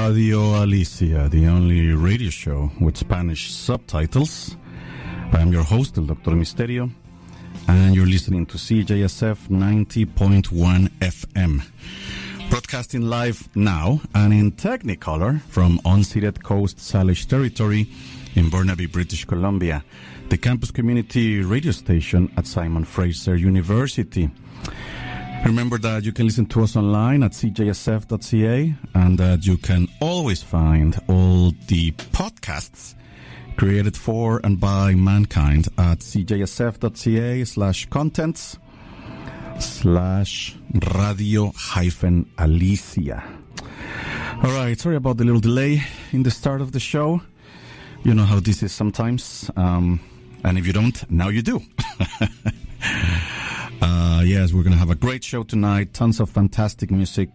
Radio Alicia, the only radio show with Spanish subtitles. I am your host, El Dr. Misterio, and you're listening to CJSF 90.1 FM. Broadcasting live now and in Technicolor from unceded Coast Salish territory in Burnaby, British Columbia, the campus community radio station at Simon Fraser University. Remember that you can listen to us online at cjsf.ca and that you can always find all the podcasts created for and by mankind at cjsf.ca/contents/radio-alicia. All right, sorry about the little delay in the start of the show. You know how this is sometimes. And if you don't, now you do. Yes, we're going to have a great show tonight. Tons of fantastic music.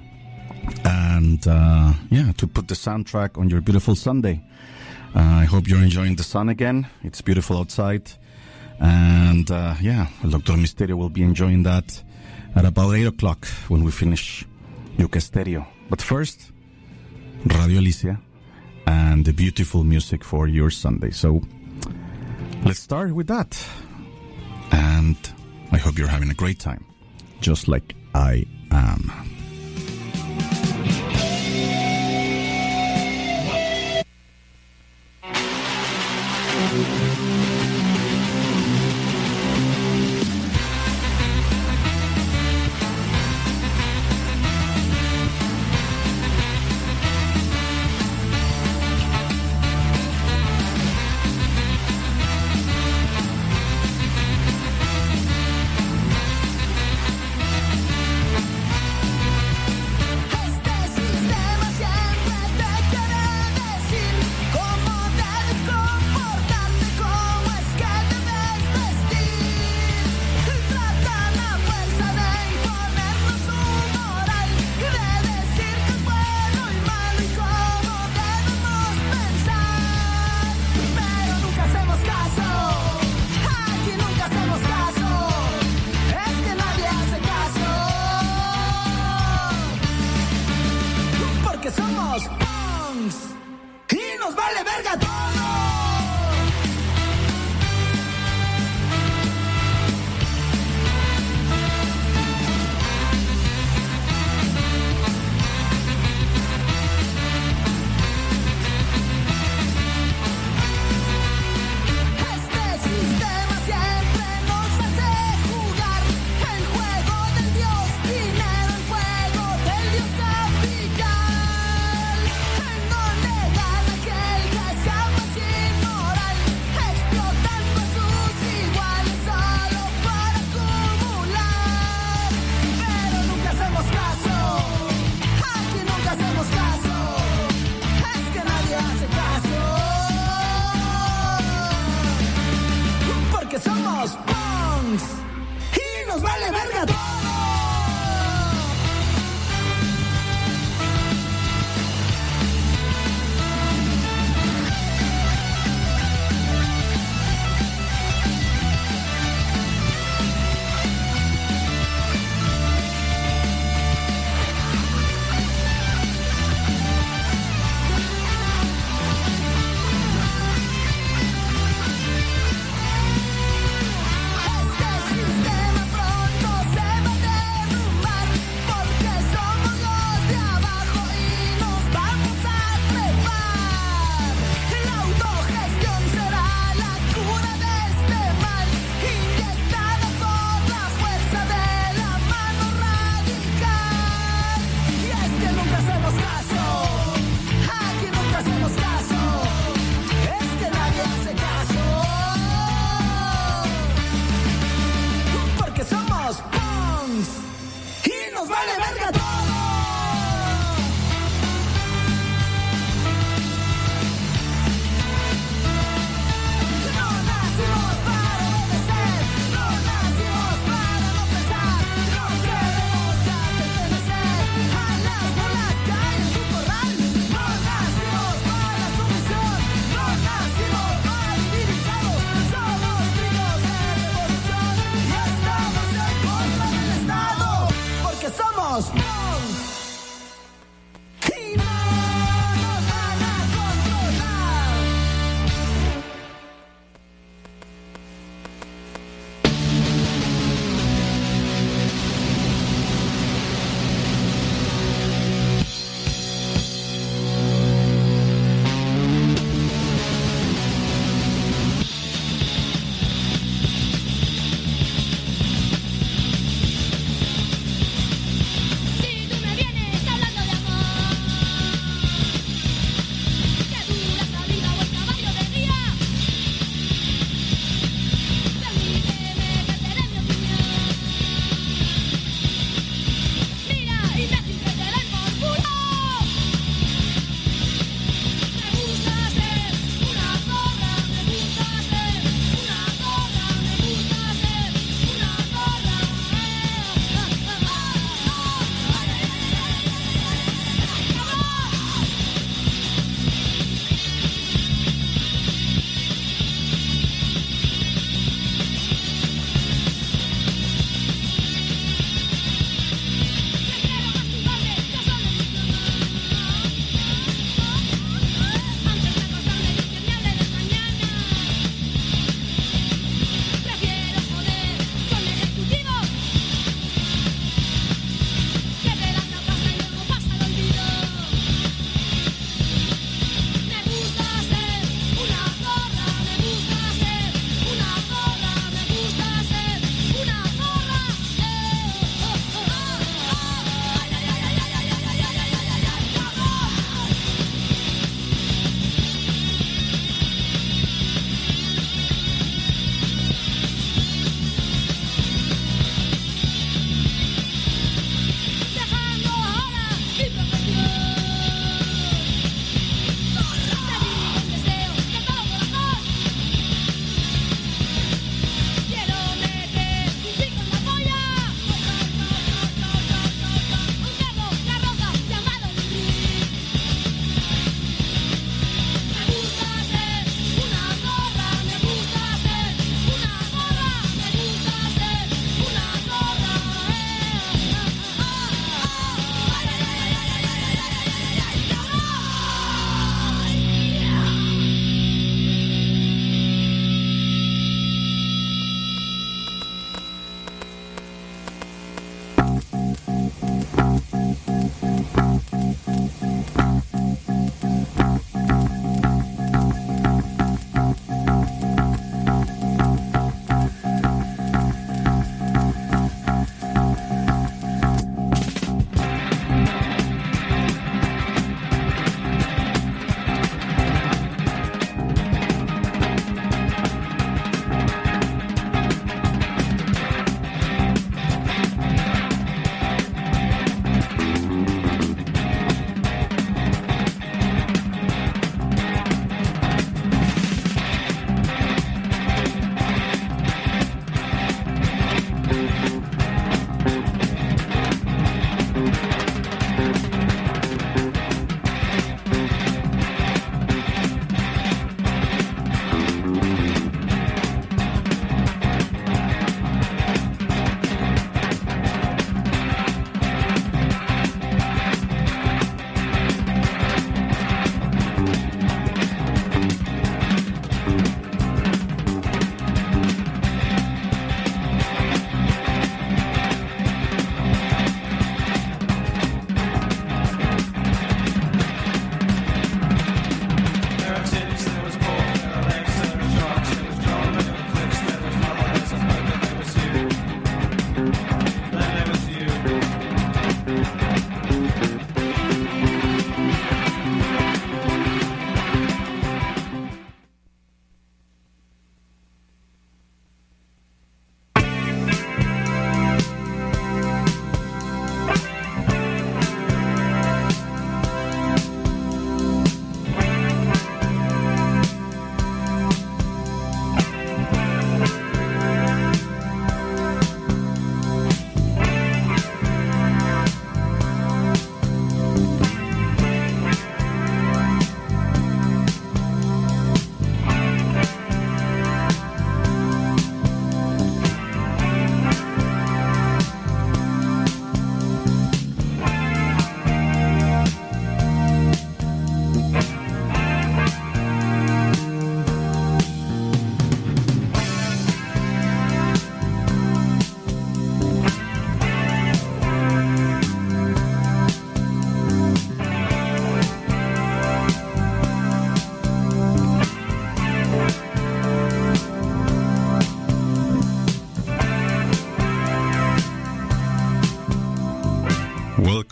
And, to put the soundtrack on your beautiful Sunday. I hope you're enjoying the sun again. It's beautiful outside. And, Dr. Misterio will be enjoying that at about 8 o'clock when we finish Yuca Stereo. But first, Radio Alicia and the beautiful music for your Sunday. So, let's start with that. And I hope you're having a great time, just like I am. Capital, en donde gana aquel que se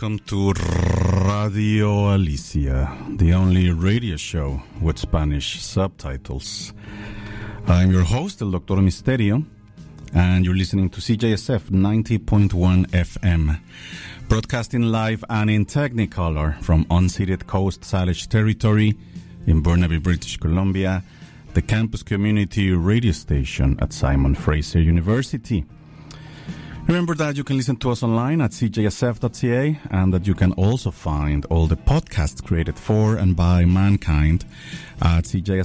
welcome to Radio Alicia, the only radio show with Spanish subtitles. I'm your host, El Doctor Misterio, and you're listening to CJSF 90.1 FM, broadcasting live and in Technicolor from unceded Coast Salish territory in Burnaby, British Columbia, the campus community radio station at Simon Fraser University. Remember that you can listen to us online at cjsf.ca and that you can also find all the podcasts created for and by mankind at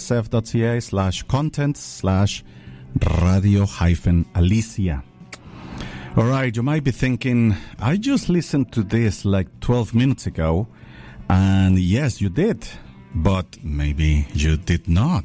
cjsf.ca/content/radio-alicia. All right, you might be thinking, I just listened to this like 12 minutes ago, and yes, you did, but maybe you did not.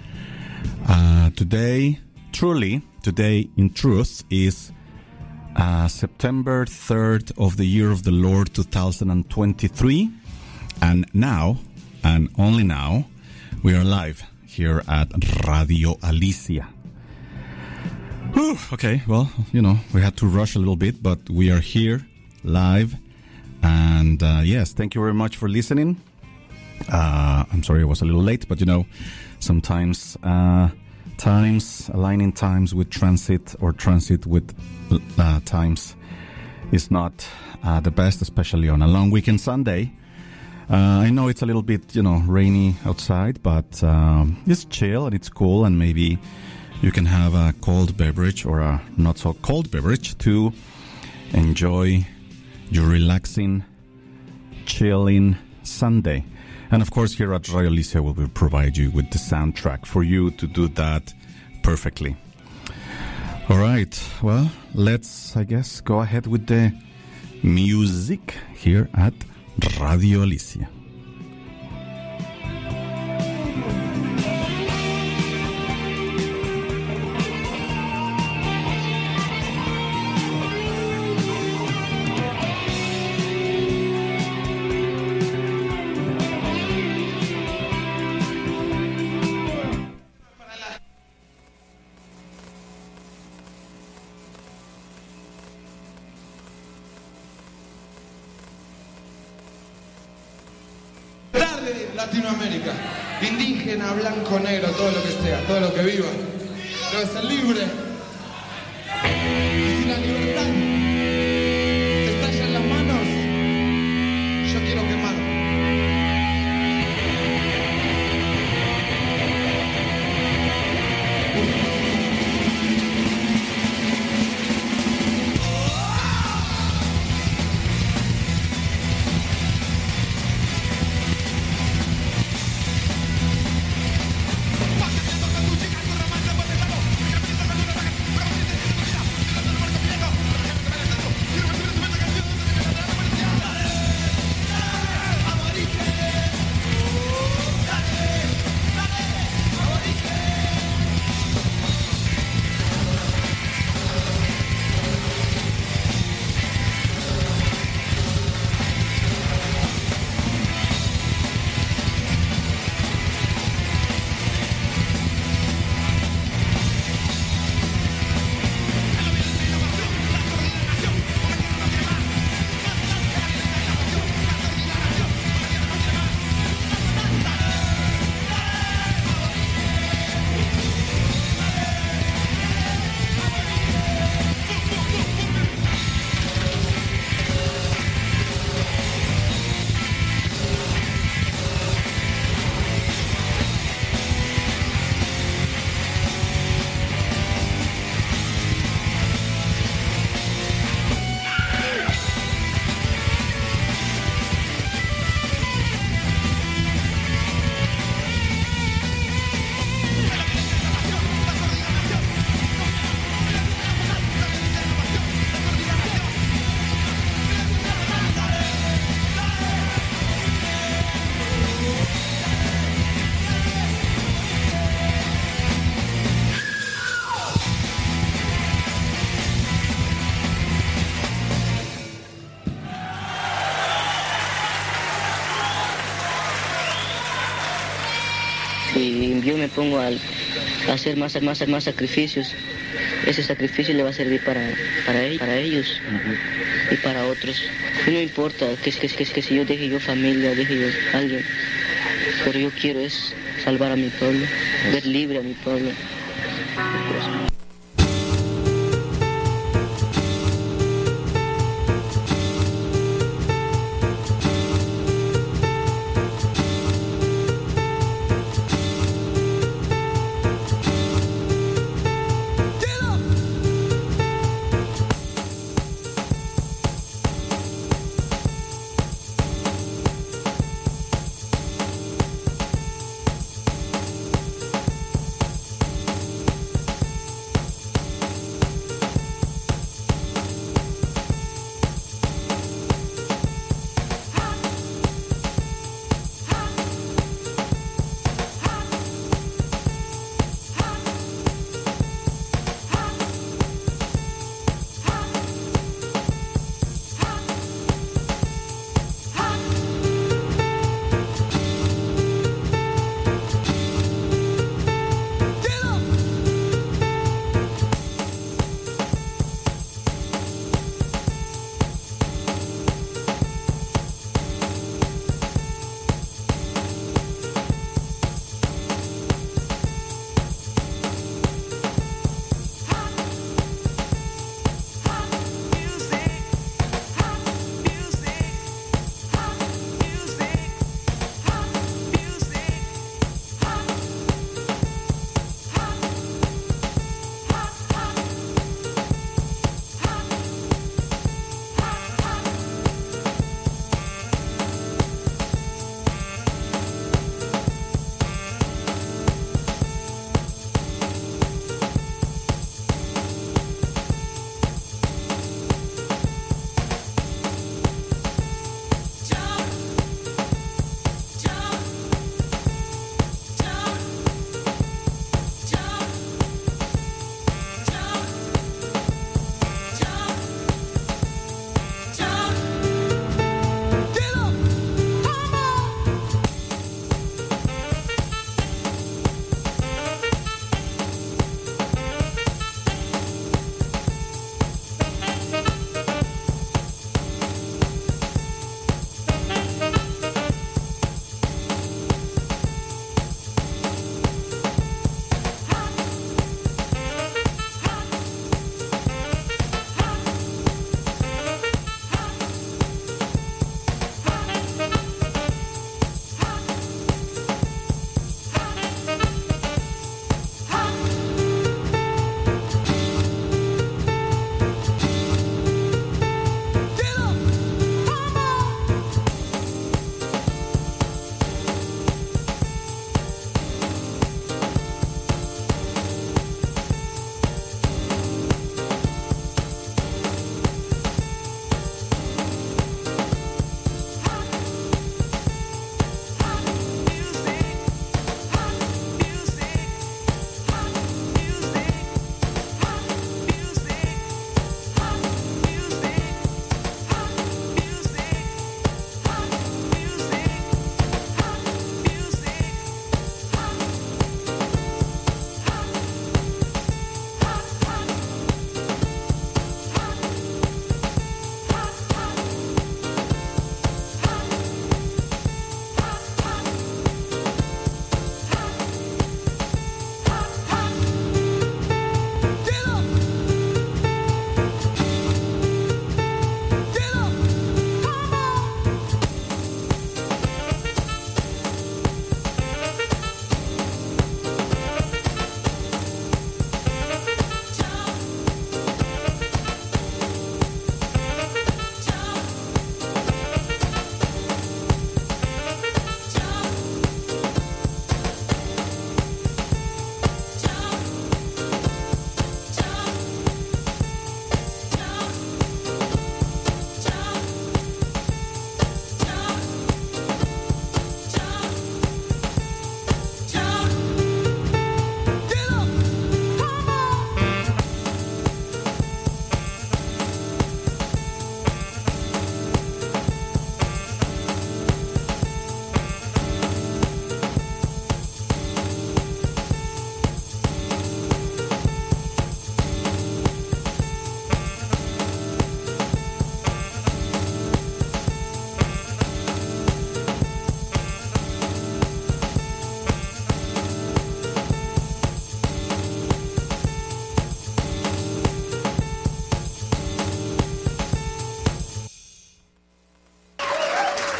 Today in truth, is September 3rd of the year of the Lord 2023, and now, and only now, we are live here at Radio Alicia. Whew, okay, well, we had to rush a little bit, but we are here live, and yes, thank you very much for listening. I'm sorry I was a little late, but sometimes aligning times with transit or transit with times is not the best, especially on a long weekend Sunday. I know it's a little bit, rainy outside, but it's chill and it's cool, and maybe you can have a cold beverage or a not so cold beverage to enjoy your relaxing, chilling Sunday. And of course, here at Radio Alicia, we will provide you with the soundtrack for you to do that perfectly. All right, well, let's, I guess, go ahead with the music here at Radio Alicia. Latinoamérica, indígena, blanco, negro, todo lo que sea, todo lo que viva, debe ser libre. Y si la libertad te estalla en las manos, yo quiero quemar. Y yo me pongo a hacer más sacrificios ese sacrificio le va a servir para ellos y para otros. Y no importa que si yo deje yo familia, deje yo alguien, pero yo quiero es salvar a mi pueblo, ver libre a mi pueblo.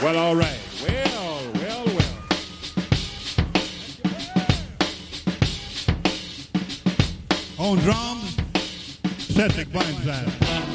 Well, all right. Well. On drums, Cedric Weinstein.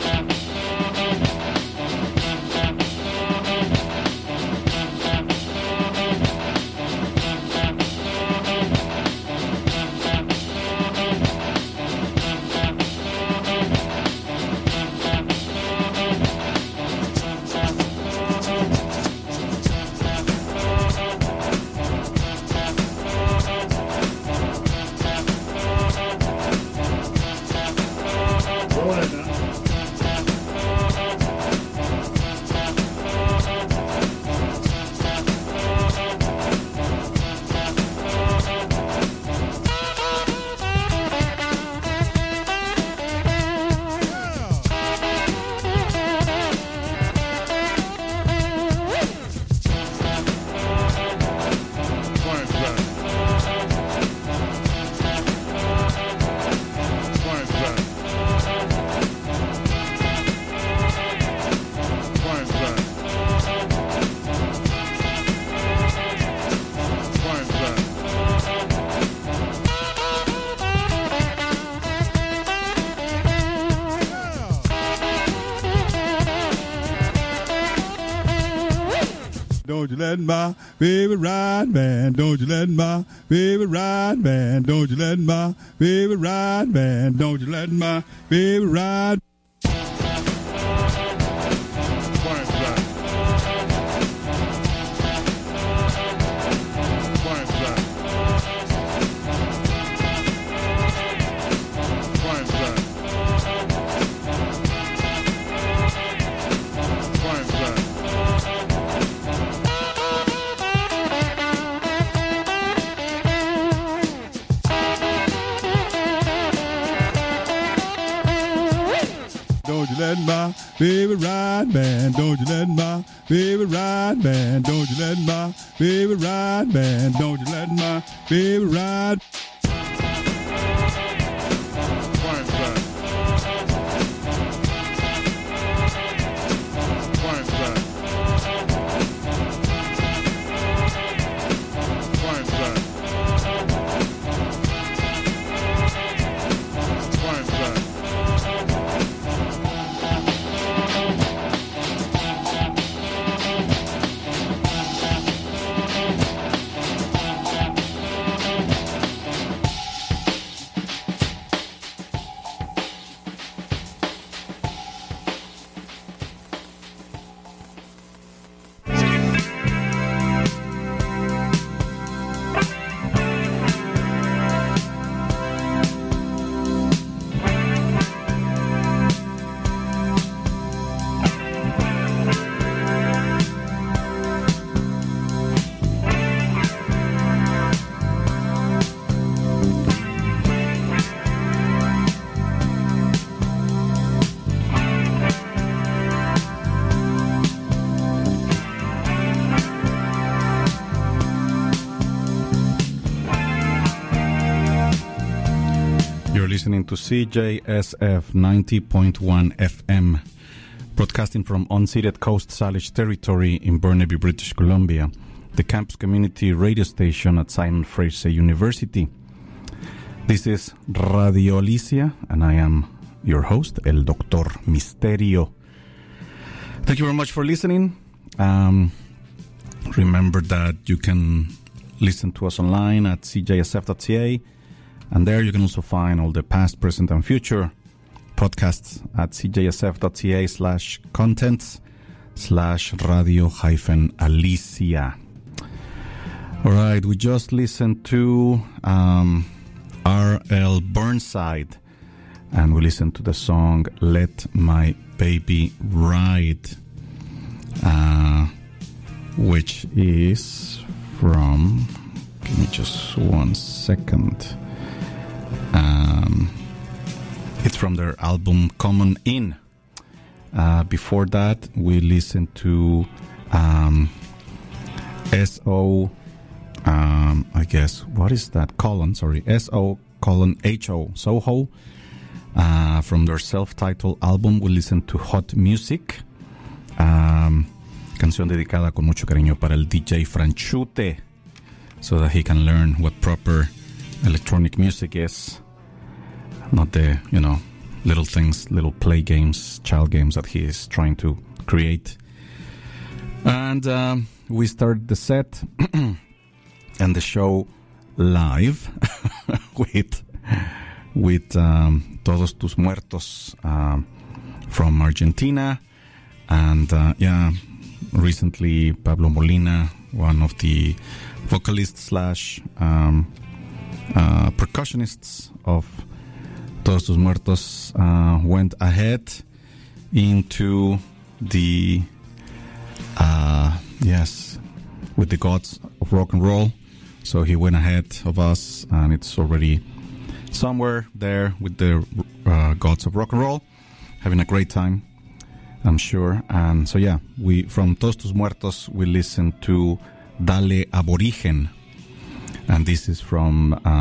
Don't you let my baby ride, man. Don't you let my baby ride, man. Don't you let my baby ride, man. Don't you let my baby ride. Don't you let my baby ride, man. Don't you let my baby ride, man. Don't you let my baby ride, man. Don't you let my baby ride. Listening to CJSF 90.1 FM, broadcasting from unceded Coast Salish territory in Burnaby, British Columbia, the campus community radio station at Simon Fraser University. This is Radio Alicia, and I am your host, El Doctor Misterio. Thank you very much for listening. Remember that you can listen to us online at cjsf.ca. And there you can also find all the past, present, and future podcasts at cjsf.ca/contents/radio-alicia. All right, we just listened to R.L. Burnside, and we listened to the song Let My Baby Ride, which is from, give me just 1 second. It's from their album Common In. Before that, we listened to S.O. I guess, what is that? S.O:'Ho, Soho. From their self-titled album, we listened to Hot Music. Kind Canción dedicada con mucho cariño para el DJ Franchute, so that he can learn what proper electronic music is. Not the, little things, little play games, child games that he is trying to create. And we started the set and the show live with Todos Tus Muertos from Argentina. And recently Pablo Molina, one of the vocalists / percussionists of Todos Tus Muertos, went ahead into the with the gods of rock and roll. So he went ahead of us, and it's already somewhere there with the gods of rock and roll, having a great time, I'm sure. And so we from Todos Tus Muertos we listened to Dale Aborigen, and this is from